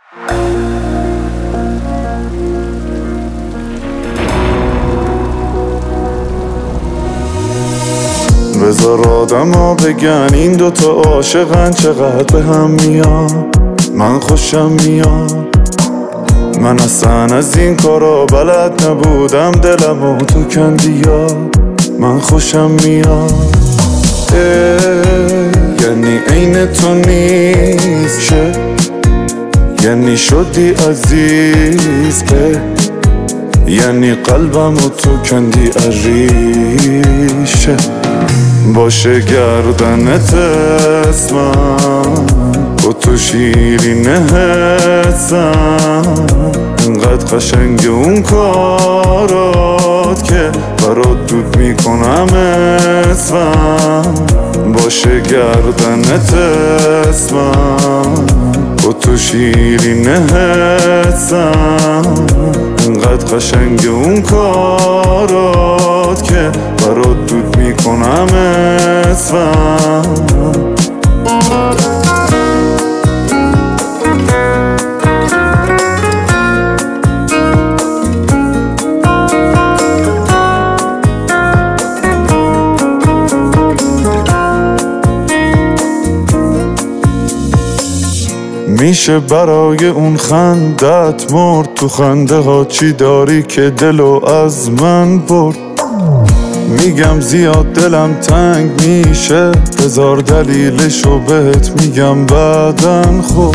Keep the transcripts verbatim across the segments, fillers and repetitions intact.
بذار آدم ها بگن این دوتا عاشقن چقدر به هم میان. من خوشم میاد، من اصلا از این کارا بلد نبودم، دلمو تو کندیا. من خوشم میاد، یعنی عین تو نیست شه، یعنی شدی عزیز به، یعنی قلبمو تو کندی عریشه. باشه گردنت اسمم با تو شیرینه هستم، انقدر قشنگ اون کارات که برات دود میکنم اسمم. باشه گردنت اسمم با تو شیرینه هستم، انقدر قشنگ اون کارات که برات دود میکنم اسمم. میشه برای اون خندت مرد، تو خنده ها چی داری که دلو از من برد. میگم زیاد دلم تنگ میشه، بذار دلیلشو بهت میگم بعدن. خب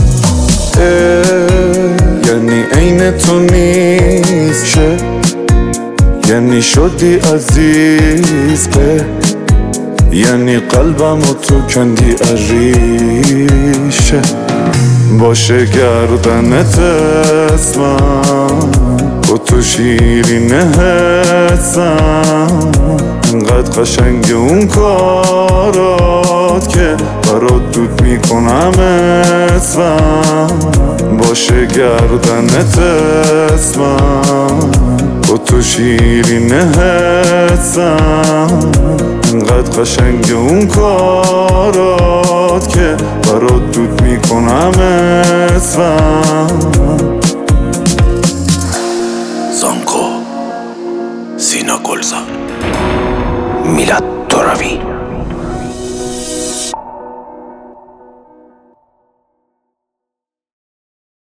یعنی عین تو نیست شه، یعنی شدی عزیز به، یعنی قلبمو تو کندی عریشه. باشه گردنت اسمم با تو شیرینه هستم، انقدر قشنگ اون کارات که برات دود میکنم اسمم. باشه گردنت اسمم با تو شیرینه هستم، انقدر قشنگ اون کارات که برات دود میکنم اسمم. زانکو، سینا گلزار، میلاد ترابی.